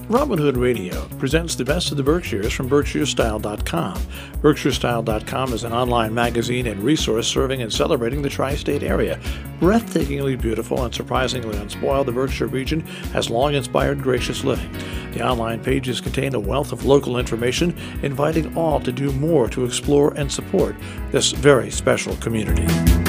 Robin Hood Radio presents the best of the Berkshires from BerkshireStyle.com. BerkshireStyle.com is an online magazine and resource serving and celebrating the tri-state area. Breathtakingly beautiful and surprisingly unspoiled, the Berkshire region has long inspired gracious living. The online pages contain a wealth of local information, inviting all to do more to explore and support this very special community.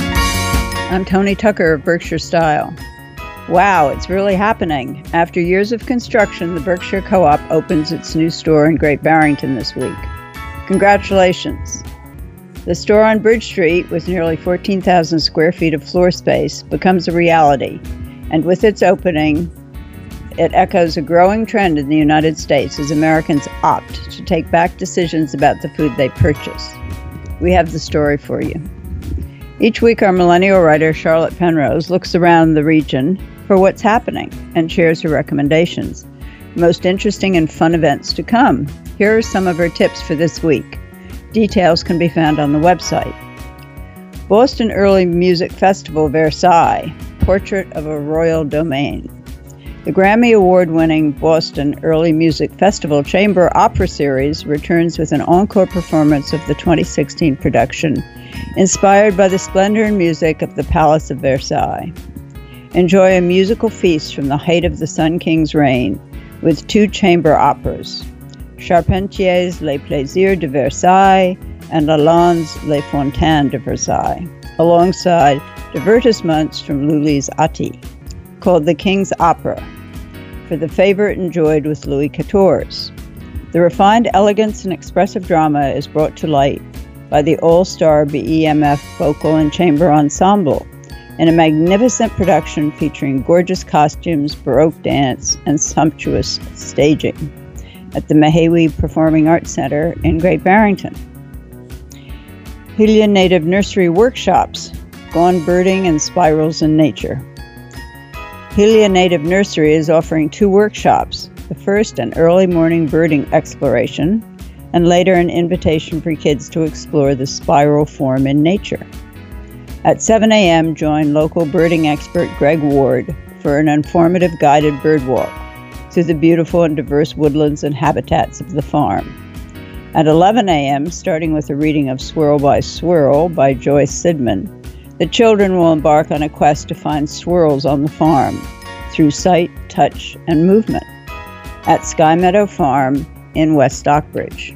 I'm Tony Tucker of Berkshire Style. Wow, it's really happening. After years of construction, the Berkshire Co-op opens its new store in Great Barrington this week. Congratulations. The store on Bridge Street, with nearly 14,000 square feet of floor space, becomes a reality. And with its opening, it echoes a growing trend in the United States as Americans opt to take back decisions about the food they purchase. We have the story for you. Each week, our millennial writer, Charlotte Penrose, looks around the region for what's happening and shares her recommendations. Most interesting and fun events to come. Here are some of her tips for this week. Details can be found on the website. Boston Early Music Festival Versailles, Portrait of a Royal Domain. The Grammy Award-winning Boston Early Music Festival Chamber Opera Series returns with an encore performance of the 2016 production, inspired by the splendor and music of the Palace of Versailles. Enjoy a musical feast from the height of the Sun King's reign with two chamber operas, Charpentier's Les Plaisirs de Versailles and Lalonde's Les Fontaines de Versailles, alongside divertissements from Lully's Atti, called The King's Opera, for the favorite enjoyed with Louis XIV. The refined elegance and expressive drama is brought to light by the all-star BEMF vocal and chamber ensemble, in a magnificent production featuring gorgeous costumes, Baroque dance, and sumptuous staging at the Mahawi Performing Arts Center in Great Barrington. Hillia Native Nursery Workshops, Gone Birding and Spirals in Nature. Hillia Native Nursery is offering two workshops, the first an early morning birding exploration, and later an invitation for kids to explore the spiral form in nature. At 7 a.m., join local birding expert Greg Ward for an informative guided bird walk through the beautiful and diverse woodlands and habitats of the farm. At 11 a.m., starting with a reading of Swirl by Swirl by Joyce Sidman, the children will embark on a quest to find swirls on the farm through sight, touch, and movement at Sky Meadow Farm in West Stockbridge.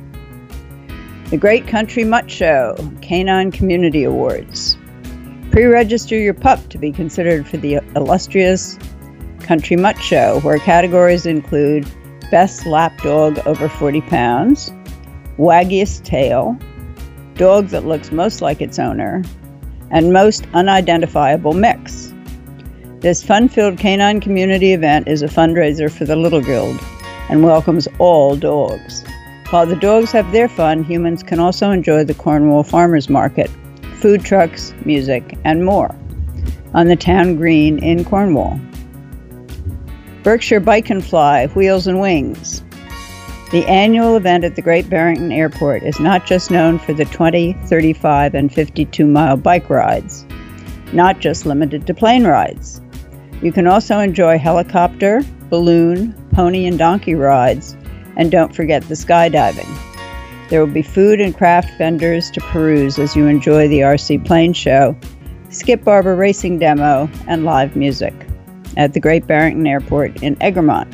The Great Country Mutt Show, Canine Community Awards. Pre-register your pup to be considered for the illustrious Country Mutt Show, where categories include Best Lap Dog over 40 pounds, Waggiest Tail, Dog that looks most like its owner, and Most Unidentifiable Mix. This fun-filled canine community event is a fundraiser for the Little Guild and welcomes all dogs. While the dogs have their fun, humans can also enjoy the Cornwall Farmers Market, food trucks, music, and more on the town green in Cornwall. Berkshire Bike and Fly, Wheels and Wings. The annual event at the Great Barrington Airport is not just known for the 20, 35, and 52-mile bike rides, not just limited to plane rides. You can also enjoy helicopter, balloon, pony, and donkey rides, and don't forget the skydiving. There will be food and craft vendors to peruse as you enjoy the RC Plane Show, Skip Barber Racing Demo, and live music at the Great Barrington Airport in Egremont.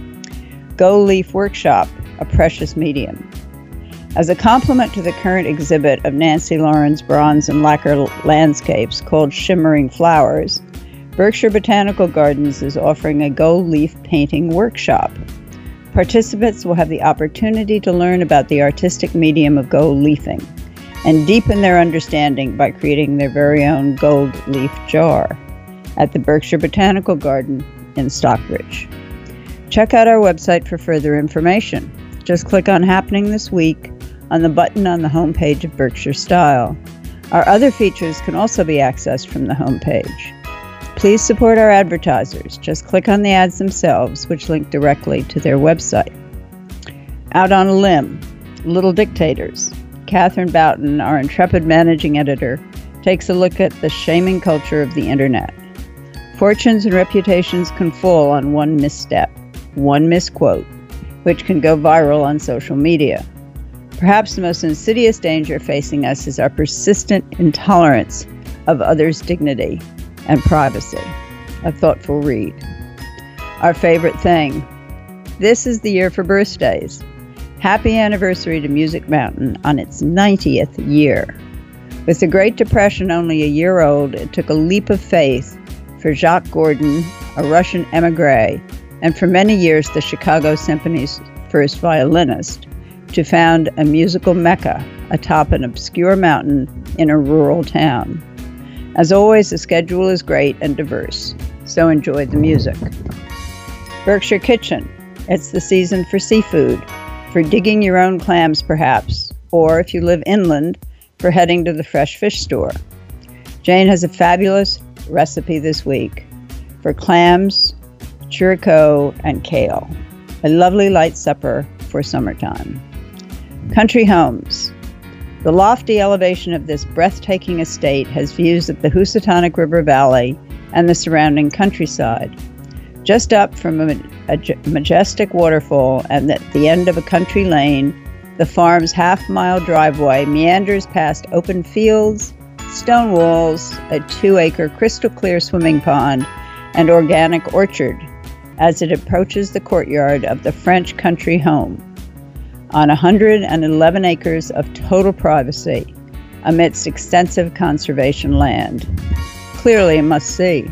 Go Leaf Workshop, A Precious Medium. As a complement to the current exhibit of Nancy Lauren's bronze and lacquer landscapes called Shimmering Flowers, Berkshire Botanical Gardens is offering a gold leaf painting workshop. Participants will have the opportunity to learn about the artistic medium of gold leafing and deepen their understanding by creating their very own gold leaf jar at the Berkshire Botanical Garden in Stockbridge. Check out our website for further information. Just click on Happening This Week on the button on the homepage of Berkshire Style. Our other features can also be accessed from the homepage. Please support our advertisers. Just click on the ads themselves, which link directly to their website. Out on a Limb, Little Dictators. Catherine Boughton, our intrepid managing editor, takes a look at the shaming culture of the internet. Fortunes and reputations can fall on one misstep, one misquote, which can go viral on social media. Perhaps the most insidious danger facing us is our persistent intolerance of others' dignity and privacy. A thoughtful read. Our favorite thing. This is the year for birthdays. Happy anniversary to Music Mountain on its 90th year. With the Great Depression only a year old, it took a leap of faith for Jacques Gordon, a Russian émigré, and for many years the Chicago Symphony's first violinist, to found a musical mecca atop an obscure mountain in a rural town. As always, the schedule is great and diverse, so enjoy the music. Berkshire Kitchen. It's the season for seafood, for digging your own clams perhaps, or if you live inland, for heading to the fresh fish store. Jane has a fabulous recipe this week for clams, churrico, and kale. A lovely light supper for summertime. Country homes. The lofty elevation of this breathtaking estate has views of the Housatonic River Valley and the surrounding countryside. Just up from a majestic waterfall and at the end of a country lane, the farm's half-mile driveway meanders past open fields, stone walls, a 2-acre crystal-clear swimming pond, and organic orchard as it approaches the courtyard of the French country home on 111 acres of total privacy amidst extensive conservation land. Clearly a must-see.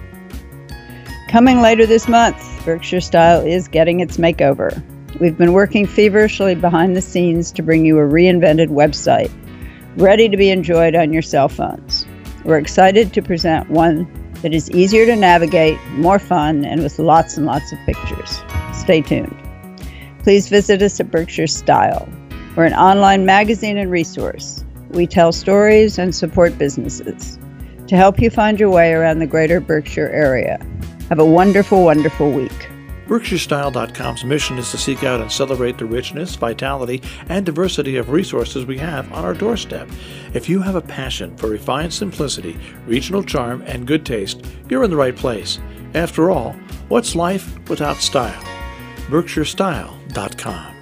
Coming later this month, Berkshire Style is getting its makeover. We've been working feverishly behind the scenes to bring you a reinvented website, ready to be enjoyed on your cell phones. We're excited to present one that is easier to navigate, more fun, and with lots and lots of pictures. Stay tuned. Please visit us at Berkshire Style. We're an online magazine and resource. We tell stories and support businesses to help you find your way around the greater Berkshire area. Have a wonderful, wonderful week. BerkshireStyle.com's mission is to seek out and celebrate the richness, vitality, and diversity of resources we have on our doorstep. If you have a passion for refined simplicity, regional charm, and good taste, you're in the right place. After all, what's life without style? BerkshireStyle.com.